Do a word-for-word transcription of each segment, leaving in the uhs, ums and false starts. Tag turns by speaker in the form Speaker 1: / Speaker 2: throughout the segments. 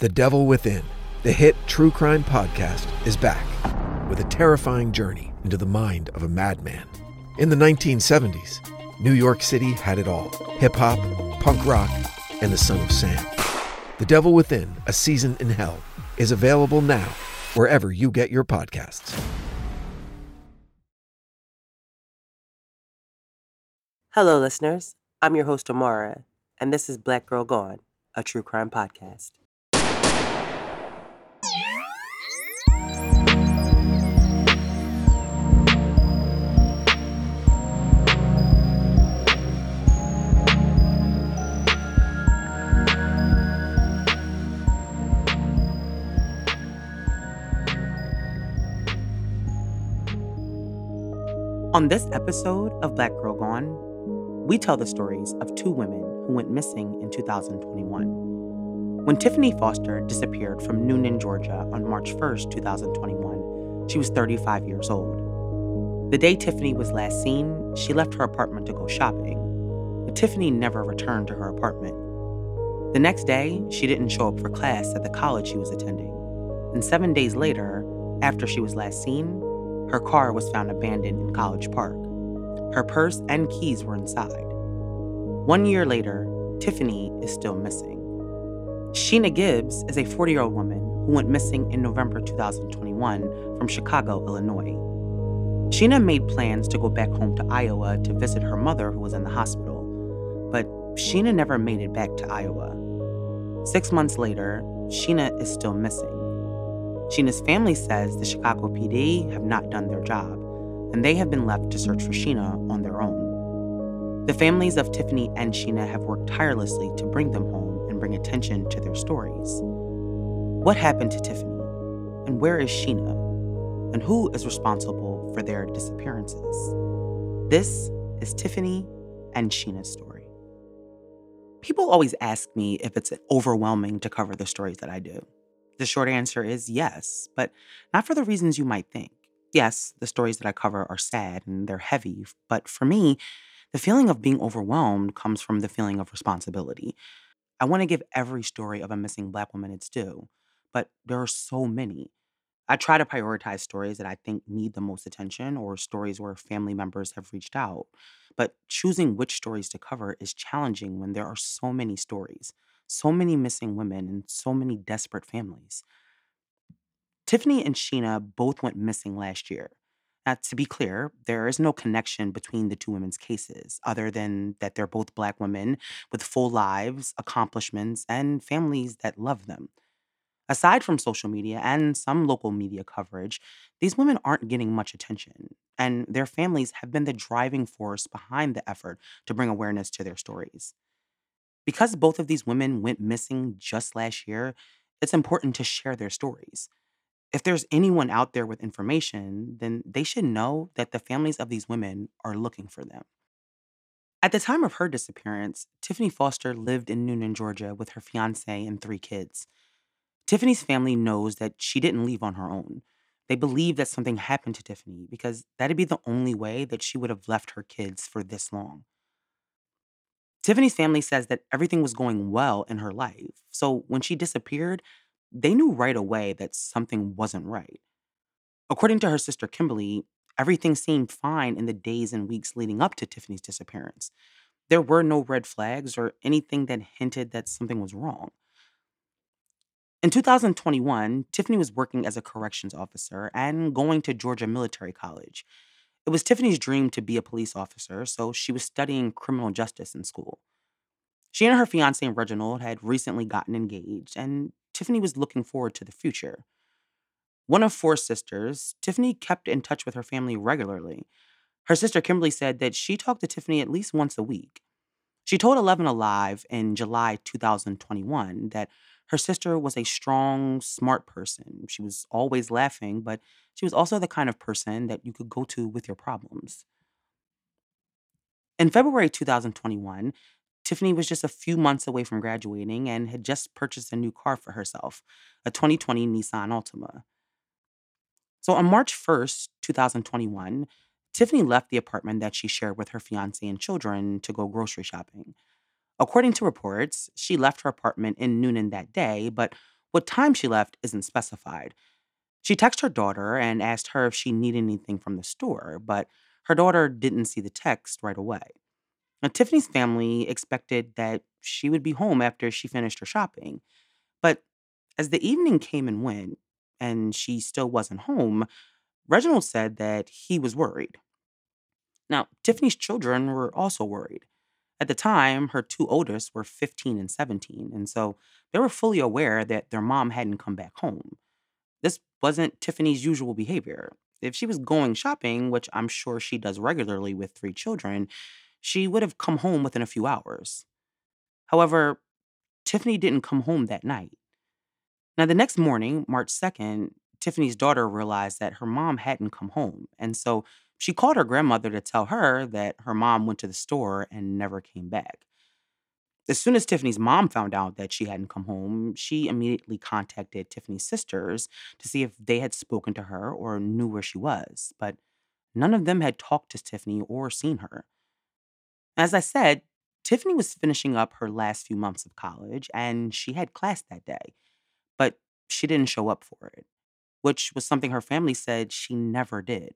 Speaker 1: The Devil Within, the hit true crime podcast, is back with a terrifying journey into the mind of a madman. In the nineteen seventies, New York City had it all: hip-hop, punk rock, and the Son of Sam. The Devil Within, A Season in Hell, is available now wherever you get your podcasts.
Speaker 2: Hello, listeners. I'm your host, Amara, and this is Black Girl Gone, a true crime podcast. On this episode of Black Girl Gone, we tell the stories of two women who went missing in two thousand twenty-one. When Tiffany Foster disappeared from Newnan, Georgia on March first, two thousand twenty-one, she was thirty-five years old. The day Tiffany was last seen, she left her apartment to go shopping, but Tiffany never returned to her apartment. The next day, she didn't show up for class at the college she was attending, and seven days later, after she was last seen, her car was found abandoned in College Park. Her purse and keys were inside. One year later, Tiffany is still missing. Sheena Gibbs is a forty-year-old woman who went missing in November two thousand twenty-one from Chicago, Illinois. Sheena made plans to go back home to Iowa to visit her mother who was in the hospital, but Sheena never made it back to Iowa. Six months later, Sheena is still missing. Sheena's family says the Chicago P D have not done their job, and they have been left to search for Sheena on their own. The families of Tiffany and Sheena have worked tirelessly to bring them home and bring attention to their stories. What happened to Tiffany? And where is Sheena? And who is responsible for their disappearances? This is Tiffany and Sheena's story. People always ask me if it's overwhelming to cover the stories that I do. The short answer is yes, but not for the reasons you might think. Yes, the stories that I cover are sad and they're heavy, but for me, the feeling of being overwhelmed comes from the feeling of responsibility. I want to give every story of a missing Black woman its due, but there are so many. I try to prioritize stories that I think need the most attention or stories where family members have reached out. But choosing which stories to cover is challenging when there are so many stories, so many missing women, and so many desperate families. Tiffany and Sheena both went missing last year. Now, to be clear, there is no connection between the two women's cases, other than that they're both Black women with full lives, accomplishments, and families that love them. Aside from social media and some local media coverage, these women aren't getting much attention, and their families have been the driving force behind the effort to bring awareness to their stories. Because both of these women went missing just last year, it's important to share their stories. If there's anyone out there with information, then they should know that the families of these women are looking for them. At the time of her disappearance, Tiffany Foster lived in Newnan, Georgia with her fiancé and three kids. Tiffany's family knows that she didn't leave on her own. They believe that something happened to Tiffany because that'd be the only way that she would have left her kids for this long. Tiffany's family says that everything was going well in her life, so when she disappeared, they knew right away that something wasn't right. According to her sister Kimberly, everything seemed fine in the days and weeks leading up to Tiffany's disappearance. There were no red flags or anything that hinted that something was wrong. In two thousand twenty-one, Tiffany was working as a corrections officer and going to Georgia Military College. It was Tiffany's dream to be a police officer, so she was studying criminal justice in school. She and her fiancé Reginald had recently gotten engaged, and Tiffany was looking forward to the future. One of four sisters, Tiffany kept in touch with her family regularly. Her sister Kimberly said that she talked to Tiffany at least once a week. She told Eleven Alive in July two thousand twenty-one that her sister was a strong, smart person. She was always laughing, but she was also the kind of person that you could go to with your problems. In February two thousand twenty-one, Tiffany was just a few months away from graduating and had just purchased a new car for herself, a twenty twenty Nissan Altima. So on March first, two thousand twenty-one, Tiffany left the apartment that she shared with her fiancé and children to go grocery shopping. According to reports, she left her apartment in Newnan that day, but What time she left isn't specified. She texted her daughter and asked her if she needed anything from the store, but her daughter didn't see the text right away. Now, Tiffany's family expected that she would be home after she finished her shopping, but as the evening came and went and she still wasn't home, Reginald said that he was worried. Now, Tiffany's children were also worried. At the time, her two oldest were fifteen and seventeen, and so they were fully aware that their mom hadn't come back home. This wasn't Tiffany's usual behavior. If she was going shopping, which I'm sure she does regularly with three children, she would have come home within a few hours. However, Tiffany didn't come home that night. Now, the next morning, March second, Tiffany's daughter realized that her mom hadn't come home. And so she called her grandmother to tell her that her mom went to the store and never came back. As soon as Tiffany's mom found out that she hadn't come home, she immediately contacted Tiffany's sisters to see if they had spoken to her or knew where she was. But none of them had talked to Tiffany or seen her. As I said, Tiffany was finishing up her last few months of college and she had class that day, but she didn't show up for it, which was something her family said she never did.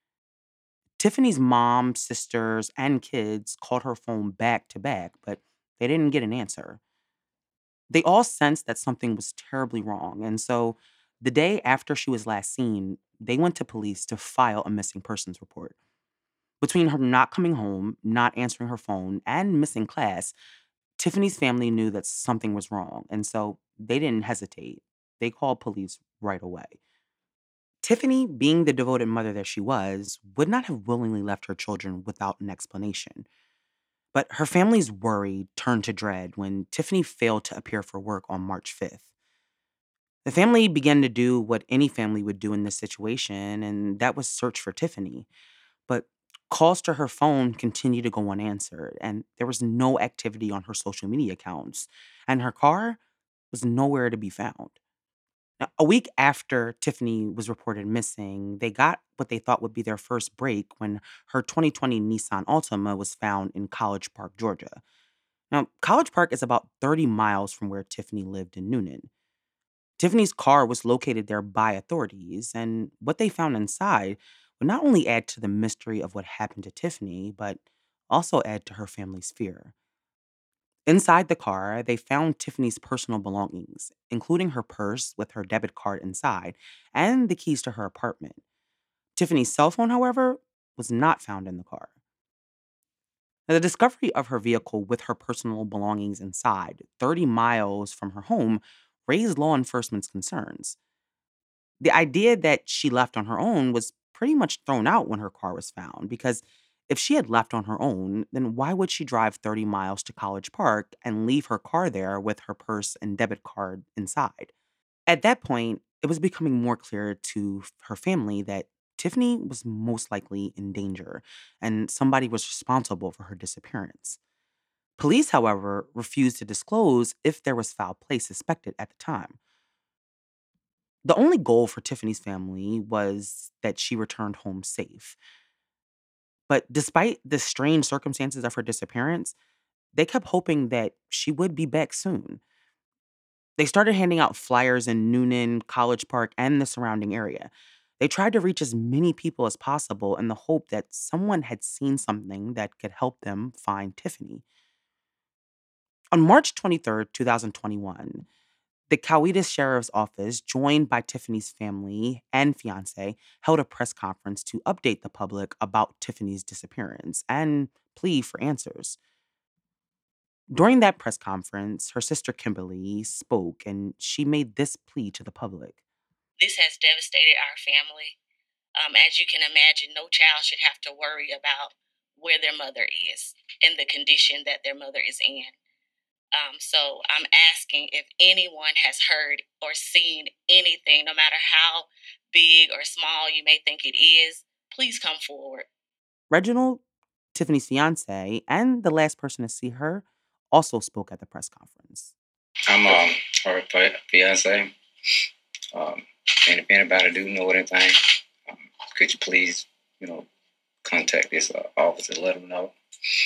Speaker 2: Tiffany's mom, sisters, and kids called her phone back to back, but they didn't get an answer. They all sensed that something was terribly wrong, and so the day after she was last seen, they went to police to file a missing persons report. Between her not coming home, not answering her phone, and missing class, Tiffany's family knew that something was wrong, and so they didn't hesitate. They called police right away. Tiffany, being the devoted mother that she was, would not have willingly left her children without an explanation. But her family's worry turned to dread when Tiffany failed to appear for work on March fifth. The family began to do what any family would do in this situation, and that was search for Tiffany. But calls to her phone continued to go unanswered, and there was no activity on her social media accounts, and her car was nowhere to be found. Now, a week after Tiffany was reported missing, they got what they thought would be their first break when her twenty twenty Nissan Altima was found in College Park, Georgia. Now, College Park is about thirty miles from where Tiffany lived in Noonan. Tiffany's car was located there by authorities, and what they found inside would not only add to the mystery of what happened to Tiffany, but also add to her family's fear. Inside the car, they found Tiffany's personal belongings, including her purse with her debit card inside and the keys to her apartment. Tiffany's cell phone, however, was not found in the car. Now, the discovery of her vehicle with her personal belongings inside, thirty miles from her home, raised law enforcement's concerns. The idea that she left on her own was pretty much thrown out when her car was found because if she had left on her own, then why would she drive thirty miles to College Park and leave her car there with her purse and debit card inside? At that point, it was becoming more clear to f- her family that Tiffany was most likely in danger and somebody was responsible for her disappearance. Police, however, refused to disclose if there was foul play suspected at the time. The only goal for Tiffany's family was that she returned home safe. But despite the strange circumstances of her disappearance, they kept hoping that she would be back soon. They started handing out flyers in Noonan, College Park, and the surrounding area. They tried to reach as many people as possible in the hope that someone had seen something that could help them find Tiffany. On March twenty-third, twenty twenty-one, the Coweta Sheriff's Office, joined by Tiffany's family and fiance, held a press conference to update the public about Tiffany's disappearance and plea for answers. During that press conference, her sister Kimberly spoke and she made this plea to the public.
Speaker 3: This has devastated our family. Um, as you can imagine, no child should have to worry about where their mother is and the condition that their mother is in. Um, so I'm asking if anyone has heard or seen anything, no matter how big or small you may think it is, please come forward.
Speaker 2: Reginald, Tiffany's fiance, and the last person to see her also spoke at the press conference.
Speaker 4: I'm um, her fi- fiance. Um, and if anybody do know anything, um, could you please, you know, contact this uh, office and let them know.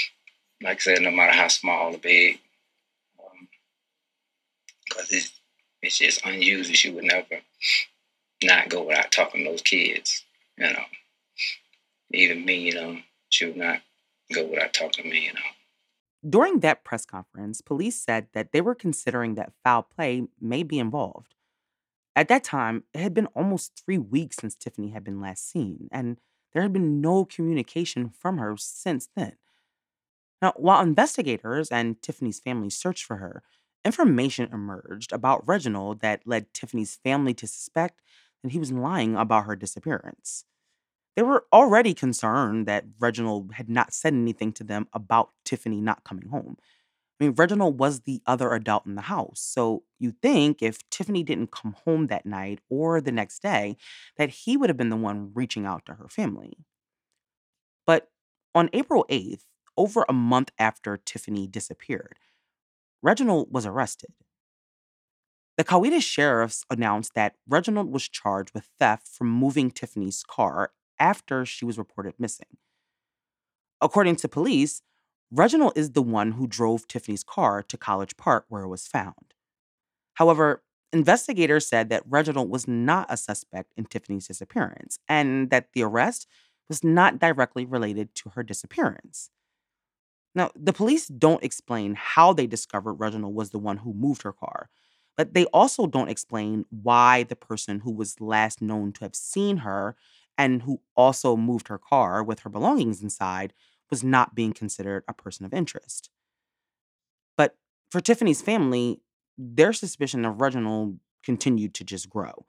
Speaker 4: Like I said, no matter how small or big, because it's it's just unusual. She would never not go without talking to those kids, you know. Even me, you know, she would not go without talking to me, you know.
Speaker 2: During that press conference, police said that they were considering that foul play may be involved. At that time, it had been almost three weeks since Tiffany had been last seen, and there had been no communication from her since then. Now, while investigators and Tiffany's family searched for her, information emerged about Reginald that led Tiffany's family to suspect that he was lying about her disappearance. They were already concerned that Reginald had not said anything to them about Tiffany not coming home. I mean, Reginald was the other adult in the house, so you'd think if Tiffany didn't come home that night or the next day, that he would have been the one reaching out to her family. But on April eighth, over a month after Tiffany disappeared, Reginald was arrested. The Coweta sheriffs announced that Reginald was charged with theft from moving Tiffany's car after she was reported missing. According to police, Reginald is the one who drove Tiffany's car to College Park where it was found. However, investigators said that Reginald was not a suspect in Tiffany's disappearance and that the arrest was not directly related to her disappearance. Now, the police don't explain how they discovered Reginald was the one who moved her car, but they also don't explain why the person who was last known to have seen her and who also moved her car with her belongings inside was not being considered a person of interest. But for Tiffany's family, their suspicion of Reginald continued to just grow.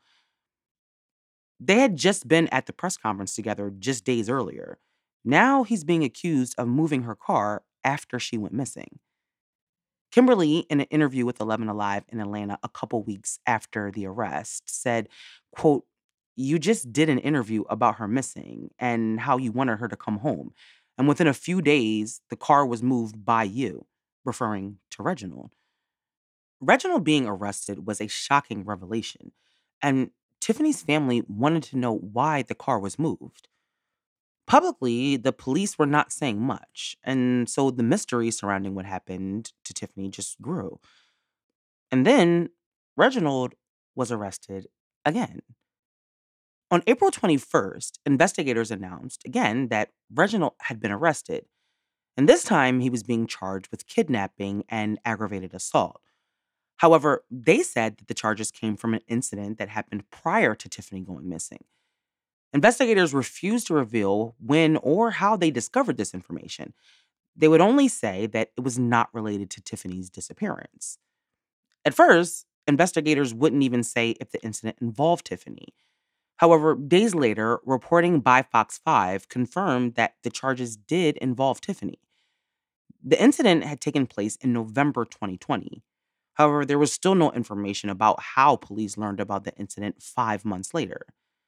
Speaker 2: They had just been at the press conference together just days earlier. Now he's being accused of moving her car after she went missing. Kimberly, in an interview with eleven Alive in Atlanta a couple weeks after the arrest, said, quote, "You just did an interview about her missing and how you wanted her to come home. And within a few days, the car was moved by you," referring to Reginald. Reginald being arrested was a shocking revelation, and Tiffany's family wanted to know why the car was moved. Publicly, the police were not saying much, and so the mystery surrounding what happened to Tiffany just grew. And then Reginald was arrested again. On April twenty-first, investigators announced again that Reginald had been arrested, and this time he was being charged with kidnapping and aggravated assault. However, they said that the charges came from an incident that happened prior to Tiffany going missing. Investigators refused to reveal when or how they discovered this information. They would only say that it was not related to Tiffany's disappearance. At first, investigators wouldn't even say if the incident involved Tiffany. However, days later, reporting by Fox five confirmed that the charges did involve Tiffany. The incident had taken place in November twenty twenty. However, there was still no information about how police learned about the incident five months later.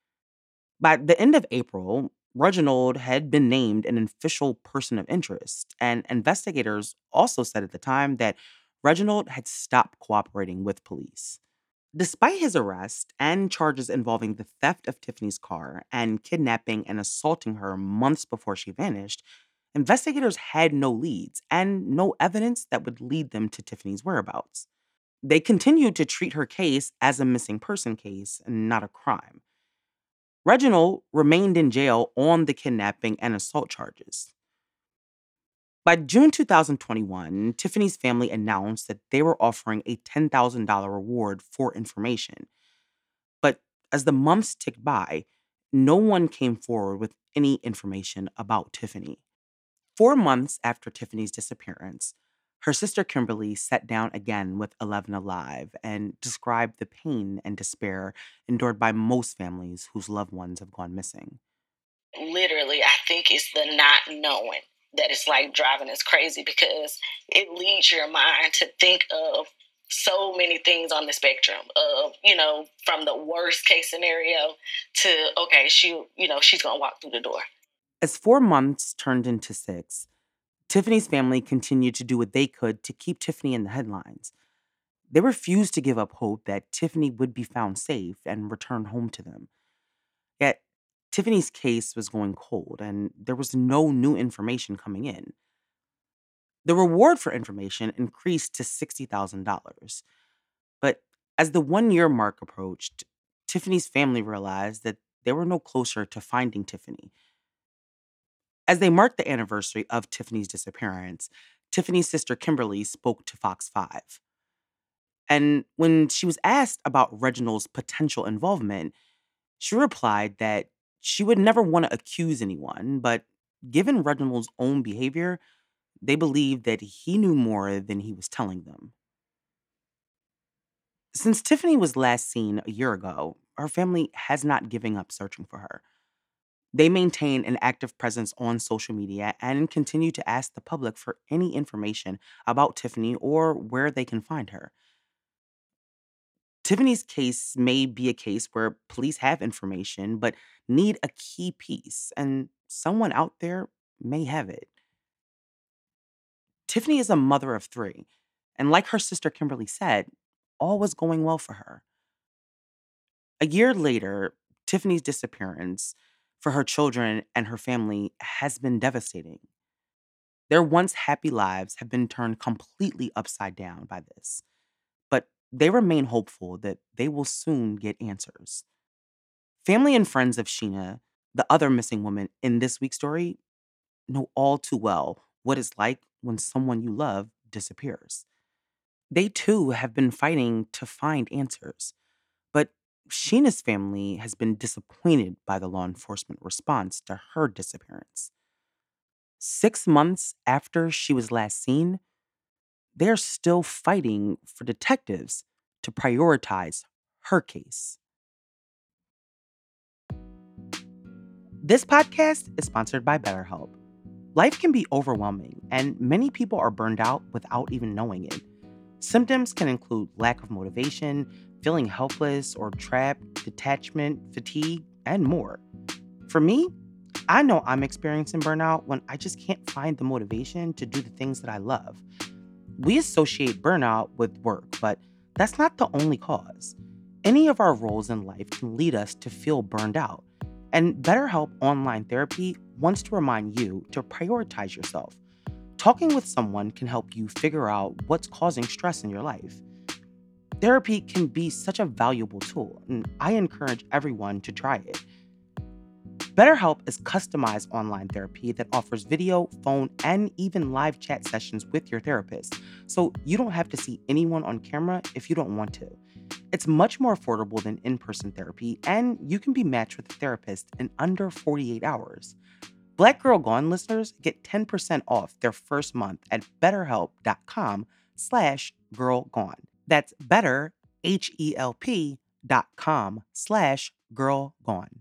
Speaker 2: By the end of April, Reginald had been named an official person of interest, and investigators also said at the time that Reginald had stopped cooperating with police. Despite his arrest and charges involving the theft of Tiffany's car and kidnapping and assaulting her months before she vanished, investigators had no leads and no evidence that would lead them to Tiffany's whereabouts. They continued to treat her case as a missing person case and not a crime. Reginald remained in jail on the kidnapping and assault charges. By June twenty twenty-one, Tiffany's family announced that they were offering a ten thousand dollars reward for information. But as the months ticked by, no one came forward with any information about Tiffany. Four months after Tiffany's disappearance, her sister Kimberly sat down again with eleven Alive and described the pain and despair endured by most families whose loved ones have gone missing.
Speaker 3: Literally, I think it's the not knowing that is like driving us crazy, because it leads your mind to think of so many things on the spectrum of, you know, from the worst case scenario to, okay, she, you know, she's going to walk through the door.
Speaker 2: As four months turned into six, Tiffany's family continued to do what they could to keep Tiffany in the headlines. They refused to give up hope that Tiffany would be found safe and returned home to them. Yet, Tiffany's case was going cold, and there was no new information coming in. The reward for information increased to sixty thousand dollars. But As the one-year mark approached, Tiffany's family realized that they were no closer to finding Tiffany. As they marked the anniversary of Tiffany's disappearance, Tiffany's sister Kimberly spoke to Fox five. And when she was asked about Reginald's potential involvement, she replied that she would never want to accuse anyone, but given Reginald's own behavior, they believed that he knew more than he was telling them. Since Tiffany was last seen a year ago, her family has not given up searching for her. They maintain an active presence on social media and continue to ask the public for any information about Tiffany or where they can find her. Tiffany's case may be a case where police have information but need a key piece, and someone out there may have it. Tiffany is a mother of three, and like her sister Kimberly said, all was going well for her. A year later, Tiffany's disappearance for her children and her family has been devastating. Their once happy lives have been turned completely upside down by this, but they remain hopeful that they will soon get answers. Family and friends of Sheena, the other missing woman in this week's story, know all too well what it's like when someone you love disappears. They too have been fighting to find answers, but Sheena's family has been disappointed by the law enforcement response to her disappearance. Six months after she was last seen, they're still fighting for detectives to prioritize her case. This podcast is sponsored by BetterHelp. Life can be overwhelming, and many people are burned out without even knowing it. Symptoms can include lack of motivation, feeling helpless or trapped, detachment, fatigue, and more. For me, I know I'm experiencing burnout when I just can't find the motivation to do the things that I love. We associate burnout with work, but that's not the only cause. Any of our roles in life can lead us to feel burned out. And BetterHelp Online Therapy wants to remind you to prioritize yourself. Talking with someone can help you figure out what's causing stress in your life. Therapy can be such a valuable tool, and I encourage everyone to try it. BetterHelp is customized online therapy that offers video, phone, and even live chat sessions with your therapist, so you don't have to see anyone on camera if you don't want to. It's much more affordable than in-person therapy, and you can be matched with a therapist in under forty-eight hours. Black Girl Gone listeners get ten percent off their first month at betterhelp.com slash girlgone. That's better, H-E-L-P dot com slash girlgone.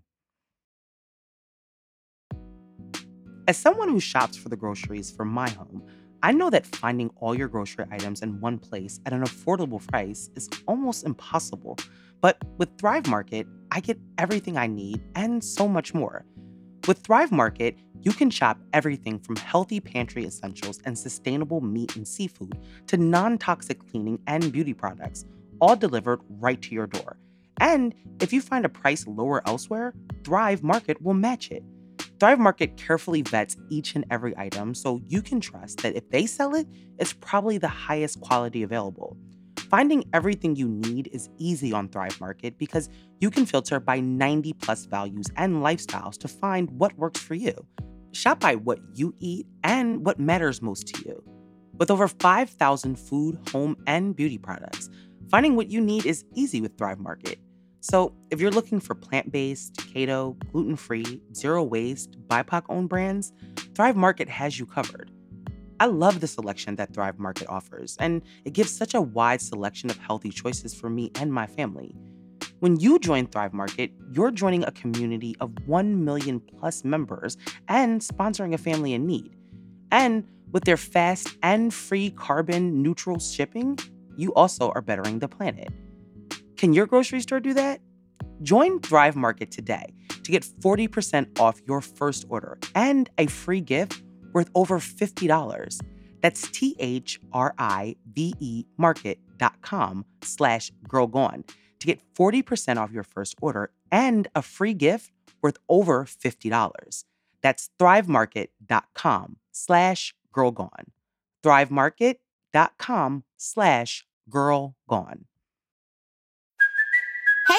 Speaker 2: As someone who shops for the groceries for my home, I know that finding all your grocery items in one place at an affordable price is almost impossible. But with Thrive Market, I get everything I need and so much more. With Thrive Market, you can shop everything from healthy pantry essentials and sustainable meat and seafood to non-toxic cleaning and beauty products, all delivered right to your door. And if you find a price lower elsewhere, Thrive Market will match it. Thrive Market carefully vets each and every item so you can trust that if they sell it, it's probably the highest quality available. Finding everything you need is easy on Thrive Market because you can filter by ninety plus values and lifestyles to find what works for you. Shop by what you eat and what matters most to you. With over five thousand food, home, and beauty products, finding what you need is easy with Thrive Market. So if you're looking for plant-based, keto, gluten-free, zero-waste, B I P O C-owned brands, Thrive Market has you covered. I love the selection that Thrive Market offers, and it gives such a wide selection of healthy choices for me and my family. When you join Thrive Market, you're joining a community of one million plus members and sponsoring a family in need. And with their fast and free carbon neutral shipping, you also are bettering the planet. Can your grocery store do that? Join Thrive Market today to get forty percent off your first order and a free gift worth over fifty dollars. That's T-H-R-I-V-E market.com slash girlgone to get forty percent off your first order and a free gift worth over fifty dollars. That's thrivemarket.com slash girlgone. thrivemarket.com slash girlgone.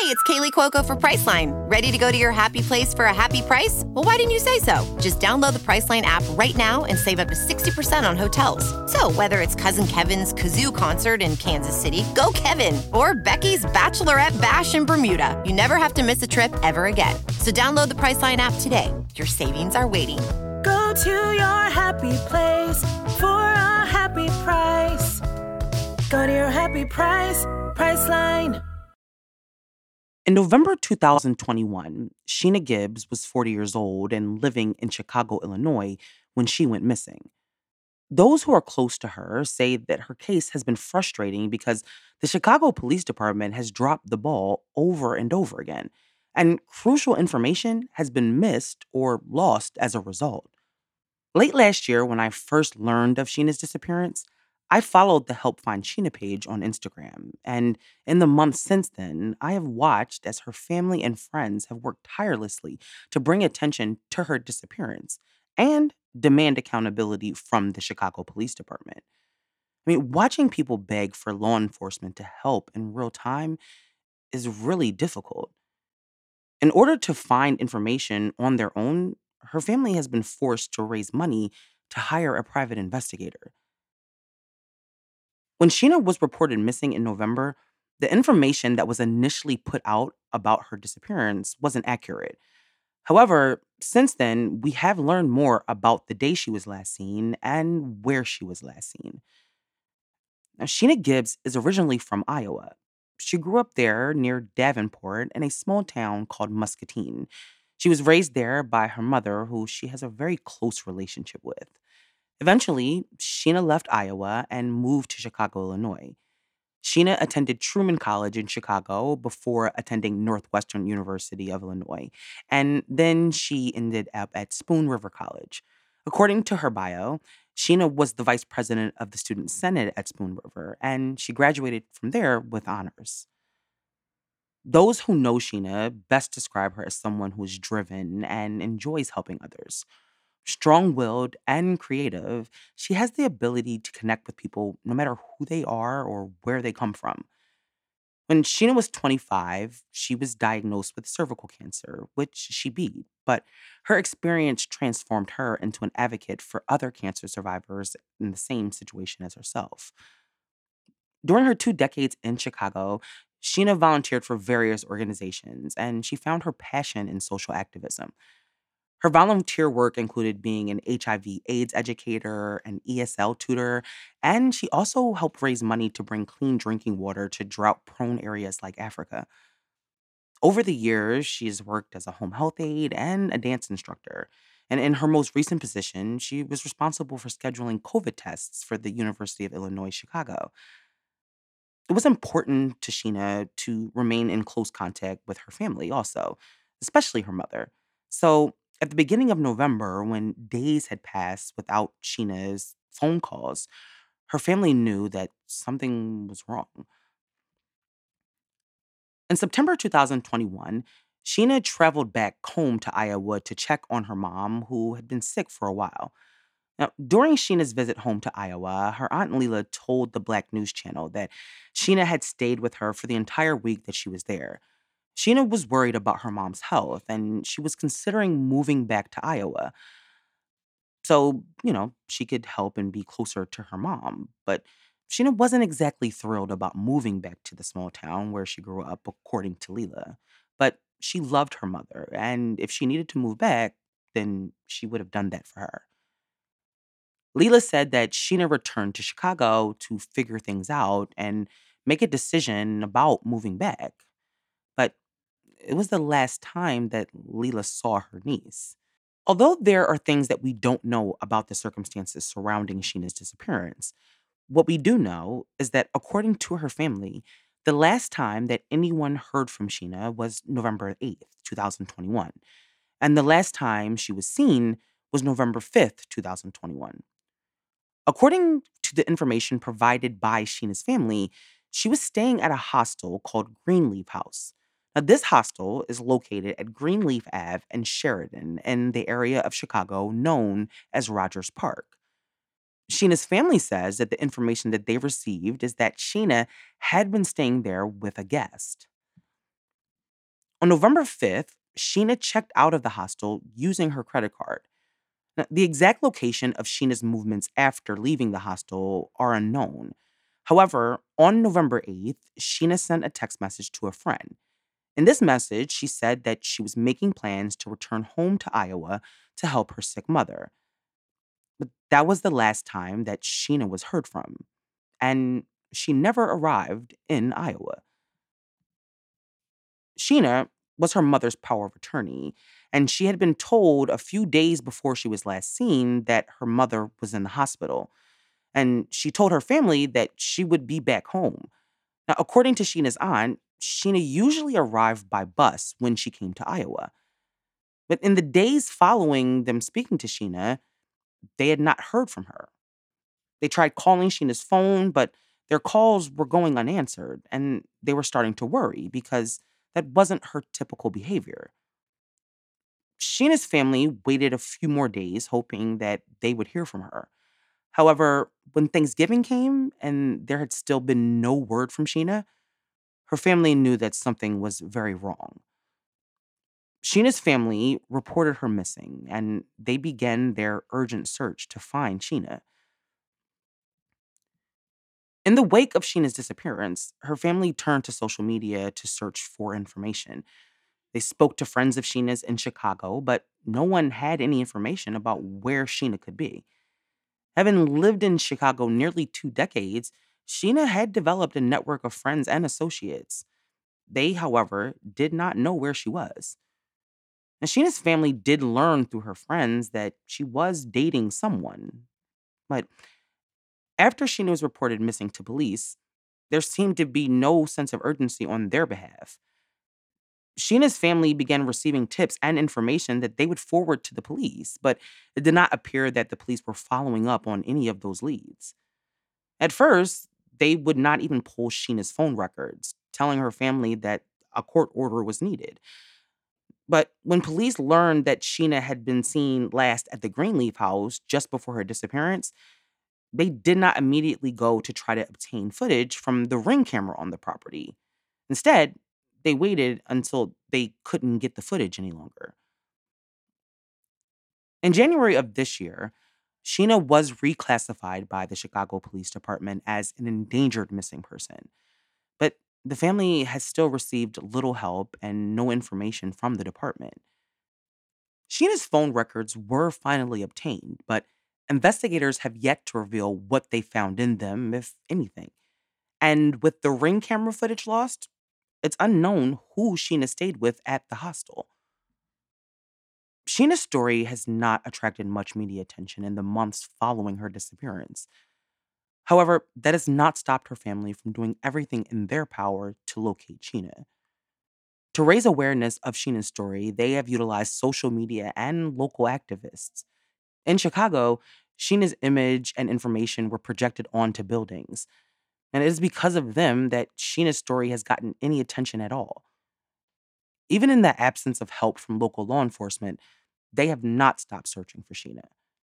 Speaker 5: it's Kaylee Cuoco for Priceline. Ready to go to your happy place for a happy price? Well, why didn't you say so? Just download the Priceline app right now and save up to sixty percent on hotels. So whether it's Cousin Kevin's Kazoo Concert in Kansas City, go Kevin, or Becky's Bachelorette Bash in Bermuda, you never have to miss a trip ever again. So download the Priceline app today. Your savings are waiting.
Speaker 6: Go to your happy place for a happy price. Go to your happy price, Priceline.
Speaker 2: In November two thousand twenty-one, Sheena Gibbs was forty years old and living in Chicago, Illinois, when she went missing. Those who are close to her say that her case has been frustrating because the Chicago Police Department has dropped the ball over and over again, and crucial information has been missed or lost as a result. Late last year, when I first learned of Sheena's disappearance, I followed the Help Find Sheena page on Instagram, and in the months since then, I have watched as her family and friends have worked tirelessly to bring attention to her disappearance and demand accountability from the Chicago Police Department. I mean, watching people beg for law enforcement to help in real time is really difficult. In order to find information on their own, her family has been forced to raise money to hire a private investigator. When Sheena was reported missing in November, the information that was initially put out about her disappearance wasn't accurate. However, since then, we have learned more about the day she was last seen and where she was last seen. Now, Sheena Gibbs is originally from Iowa. She grew up there near Davenport in a small town called Muscatine. She was raised there by her mother, who she has a very close relationship with. Eventually, Sheena left Iowa and moved to Chicago, Illinois. Sheena attended Truman College in Chicago before attending Northwestern University of Illinois, and then she ended up at Spoon River College. According to her bio, Sheena was the vice president of the Student Senate at Spoon River, and she graduated from there with honors. Those who know Sheena best describe her as someone who is driven and enjoys helping others. Strong-willed and creative, she has the ability to connect with people no matter who they are or where they come from. When Sheena was twenty-five, she was diagnosed with cervical cancer, which she beat, but her experience transformed her into an advocate for other cancer survivors in the same situation as herself. During her two decades in Chicago, Sheena volunteered for various organizations, and she found her passion in social activism. Her volunteer work included being an H I V/AIDS educator, an E S L tutor, and she also helped raise money to bring clean drinking water to drought-prone areas like Africa. Over the years, she has worked as a home health aide and a dance instructor. And in her most recent position, she was responsible for scheduling COVID tests for the University of Illinois Chicago. It was important to Sheena to remain in close contact with her family also, especially her mother. So at the beginning of November, when days had passed without Sheena's phone calls, her family knew that something was wrong. In September two thousand twenty-one, Sheena traveled back home to Iowa to check on her mom, who had been sick for a while. Now, during Sheena's visit home to Iowa, her Aunt Leela told the Black News Channel that Sheena had stayed with her for the entire week that she was there. Sheena was worried about her mom's health, and she was considering moving back to Iowa so, you know, she could help and be closer to her mom. But Sheena wasn't exactly thrilled about moving back to the small town where she grew up, according to Leela. But she loved her mother, and if she needed to move back, then she would have done that for her. Leela said that Sheena returned to Chicago to figure things out and make a decision about moving back. But it was the last time that Leela saw her niece. Although there are things that we don't know about the circumstances surrounding Sheena's disappearance, what we do know is that according to her family, the last time that anyone heard from Sheena was November eighth, twenty twenty-one. And the last time she was seen was November fifth, twenty twenty-one. According to the information provided by Sheena's family, she was staying at a hostel called Greenleaf House. Now, this hostel is located at Greenleaf Avenue and Sheridan in the area of Chicago known as Rogers Park. Sheena's family says that the information that they received is that Sheena had been staying there with a guest. On November fifth, Sheena checked out of the hostel using her credit card. Now, the exact location of Sheena's movements after leaving the hostel are unknown. However, on November eighth, Sheena sent a text message to a friend. In this message, she said that she was making plans to return home to Iowa to help her sick mother. But that was the last time that Sheena was heard from, and she never arrived in Iowa. Sheena was her mother's power of attorney, and she had been told a few days before she was last seen that her mother was in the hospital. And she told her family that she would be back home. Now, according to Sheena's aunt, Sheena usually arrived by bus when she came to Iowa. But in the days following them speaking to Sheena, they had not heard from her. They tried calling Sheena's phone, but their calls were going unanswered, and they were starting to worry because that wasn't her typical behavior. Sheena's family waited a few more days, hoping that they would hear from her. However, when Thanksgiving came and there had still been no word from Sheena, her family knew that something was very wrong. Sheena's family reported her missing, and they began their urgent search to find Sheena. In the wake of Sheena's disappearance, her family turned to social media to search for information. They spoke to friends of Sheena's in Chicago, but no one had any information about where Sheena could be. Having lived in Chicago nearly two decades, Sheena had developed a network of friends and associates. They, however, did not know where she was. And Sheena's family did learn through her friends that she was dating someone. But after Sheena was reported missing to police, there seemed to be no sense of urgency on their behalf. Sheena's family began receiving tips and information that they would forward to the police, but it did not appear that the police were following up on any of those leads. At first, they would not even pull Sheena's phone records, telling her family that a court order was needed. But when police learned that Sheena had been seen last at the Greenleaf house just before her disappearance, they did not immediately go to try to obtain footage from the Ring camera on the property. Instead, they waited until they couldn't get the footage any longer. In January of this year, Sheena was reclassified by the Chicago Police Department as an endangered missing person. But the family has still received little help and no information from the department. Sheena's phone records were finally obtained, but investigators have yet to reveal what they found in them, if anything. And with the Ring camera footage lost, it's unknown who Sheena stayed with at the hostel. Sheena's story has not attracted much media attention in the months following her disappearance. However, that has not stopped her family from doing everything in their power to locate Sheena. To raise awareness of Sheena's story, they have utilized social media and local activists. In Chicago, Sheena's image and information were projected onto buildings. And it is because of them that Sheena's story has gotten any attention at all. Even in the absence of help from local law enforcement, they have not stopped searching for Sheena.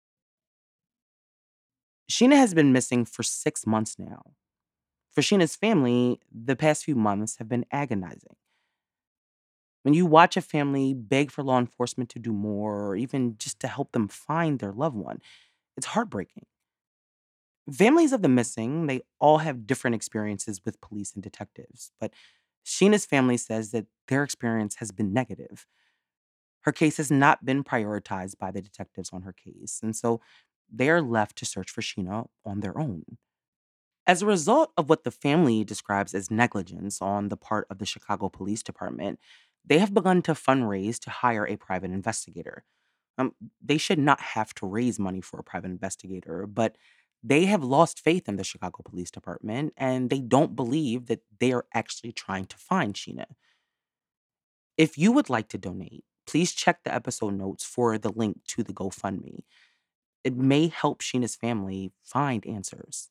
Speaker 2: Sheena has been missing for six months now. For Sheena's family, the past few months have been agonizing. When you watch a family beg for law enforcement to do more, or even just to help them find their loved one, it's heartbreaking. Families of the missing, they all have different experiences with police and detectives, but Sheena's family says that their experience has been negative. Her case has not been prioritized by the detectives on her case, and so they are left to search for Sheena on their own. As a result of what the family describes as negligence on the part of the Chicago Police Department, they have begun to fundraise to hire a private investigator. Um, they should not have to raise money for a private investigator, but they have lost faith in the Chicago Police Department, and they don't believe that they are actually trying to find Sheena. If you would like to donate, please check the episode notes for the link to the GoFundMe. It may help Sheena's family find answers.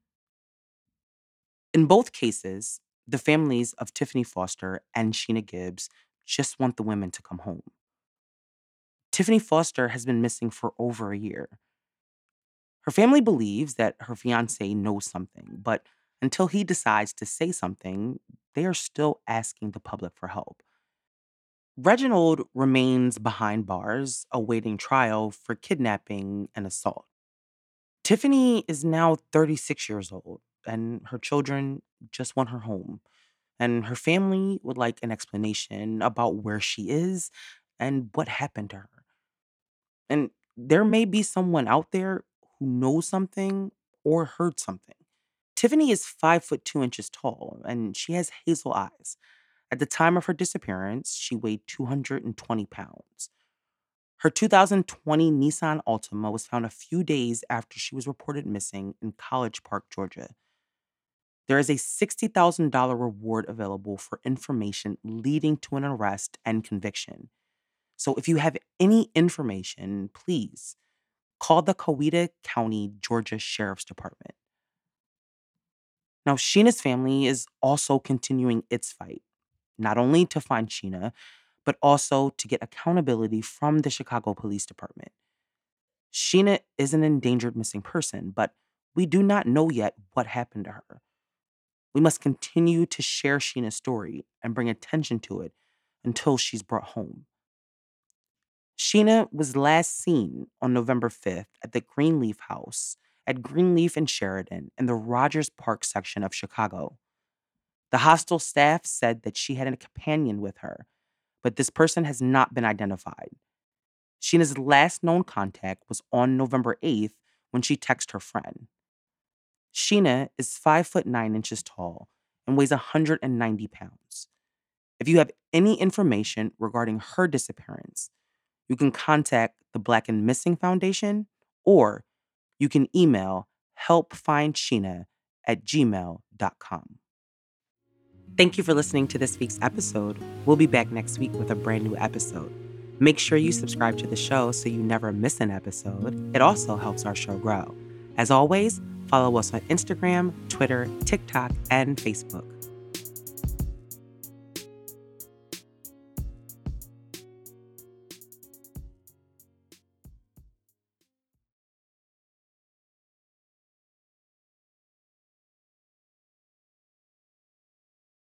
Speaker 2: In both cases, the families of Tiffany Foster and Sheena Gibbs just want the women to come home. Tiffany Foster has been missing for over a year. Her family believes that her fiancé knows something, but until he decides to say something, they are still asking the public for help. Reginald remains behind bars, awaiting trial for kidnapping and assault. Tiffany is now thirty-six years old, and her children just want her home. And her family would like an explanation about where she is and what happened to her. And there may be someone out there who knows something or heard something. Tiffany is five foot two inches tall, and she has hazel eyes. At the time of her disappearance, she weighed two hundred twenty pounds. Her two thousand twenty Nissan Altima was found a few days after she was reported missing in College Park, Georgia. There is a sixty thousand dollars reward available for information leading to an arrest and conviction. So if you have any information, please call the Coweta County, Georgia Sheriff's Department. Now, Sheena's family is also continuing its fight, not only to find Sheena, but also to get accountability from the Chicago Police Department. Sheena is an endangered missing person, but we do not know yet what happened to her. We must continue to share Sheena's story and bring attention to it until she's brought home. Sheena was last seen on November fifth at the Greenleaf House at Greenleaf and Sheridan in the Rogers Park section of Chicago. The hostel staff said that she had a companion with her, but this person has not been identified. Sheena's last known contact was on November eighth when she texted her friend. Sheena is five foot nine inches tall and weighs one hundred ninety pounds. If you have any information regarding her disappearance, you can contact the Black and Missing Foundation, or you can email helpfindsheena at gmail dot com. Thank you for listening to this week's episode. We'll be back next week with a brand new episode. Make sure you subscribe to the show so you never miss an episode. It also helps our show grow. As always, follow us on Instagram, Twitter, TikTok, and Facebook.